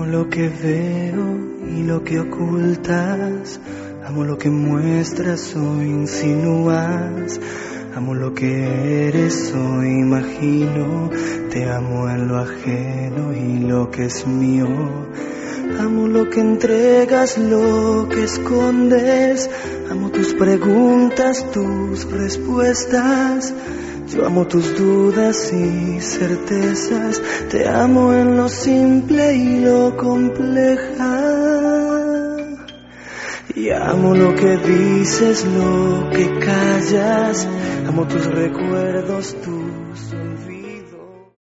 lo que veo y lo que ocultas. Amo lo que muestras o insinúas. Amo lo que eres o imagino. Te amo en lo ajeno y lo que es mío. Amo lo que entregas, lo que escondes. Amo tus preguntas, tus respuestas. Yo amo tus dudas y certezas. Te amo en lo simple y lo compleja. Y amo lo que dices, lo que callas. Amo tus recuerdos, tus